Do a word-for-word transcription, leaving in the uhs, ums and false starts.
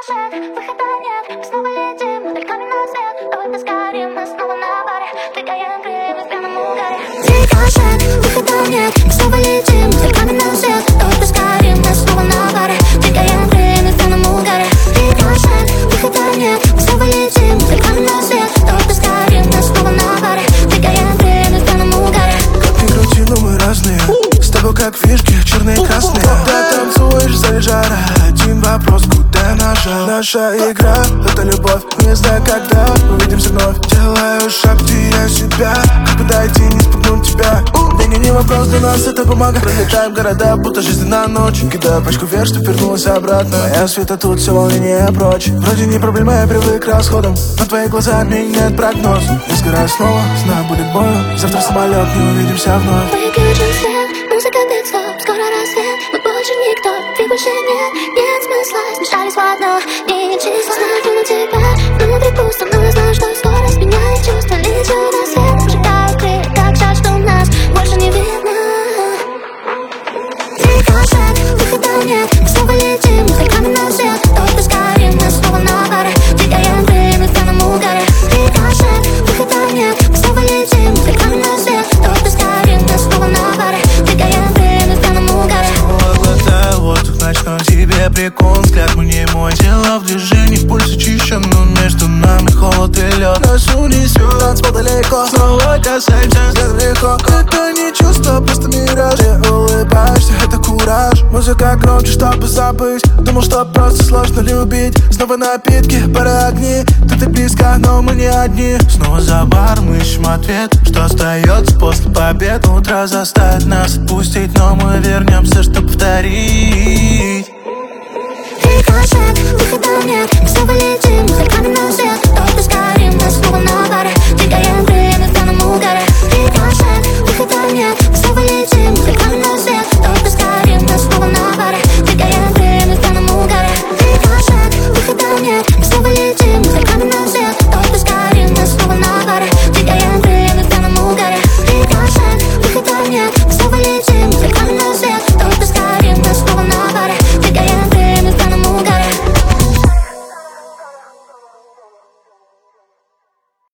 Рикошет, выхода нет, мы снова летим, мы только на свет. Давай поскорим, мы снова на баре, двигаем крыльями в пьяном угаре. Рикошет, выхода нет, мы снова летим, мы только на свет. Давай поскорим, мы снова на баре, двигаем крыльями в пьяном угаре. Рикошет, выхода нет, мы снова летим, мы только на свет. Давай поскорим, мы снова на баре, двигаем крыльями в пьяном угаре. Как ни крути, но мы разные, с тобой как фишки, черные и красные. Когда танцуешь, заряжара, один вопрос, куда нажал. Наша игра, это любовь, не знаю когда увидимся вновь. Делаю шаг, теряю себя, как подойти, не спугнуть тебя. Деньги не вопрос, для нас это бумага. Пролетаем города, будто жизнь на ночь. Кидаю пачку вверх, что вернулась обратно. Моя света тут, все волнение прочь. Вроде не проблема, я привык к расходам, но твои глаза меняют прогноз. Я сгораю снова, знаю, будет больно. Завтра самолет, не увидимся вновь. Выключен свет, музыка бит-стоп, скоро рассвет. Мы больше никто, ты больше нет. Нет смысла, смешались в одно и числа. Смотрю на тебя, внутри пусто, но я знаю, что скорость меняет чувства. Лечу на свет, зажигаю крылья, так жаль, что нас больше не видно. Рикошет, выхода нет, мы снова летим, мы только на свет. Давай поскорим, мы снова на баре, двигаем крыльями в пьяном угаре. Рикошет, выхода нет, мы снова летим, мы только на свет. Давай поскорим, мы снова на баре, двигаем крыльями в пьяном угаре. Снова глотаю воздух ночной, тебе прикол, взгляд мой не мой. Тело в движении, пульс очищен, но между нами холод и лед. Нас унесет, танцпол далеко, снова касаемся, взгляд легко. Это не чувство, просто мираж. Ты улыбаешься, это кураж. Музыка громче, чтобы забыть. Думал, что просто сложно любить. Снова напитки, пара огни. Ты так близко, но мы не одни. Снова за бар, мы ищем ответ. Что остается после побед? Утро заставит нас отпустить, но мы вернемся, чтобы повторить. Рикошет, выхода нет, мы снова летим, мы только на свет. Давай поскорим, мы снова на баре, двигаем крыльями в пьяном угаре. Рикошет, выхода нет, мы снова летим, мы только на свет. Давай поскорим, мы снова на баре, двигаем крыльями в пьяном угаре. Рикошет, выхода нет, мы снова летим, мы только на свет.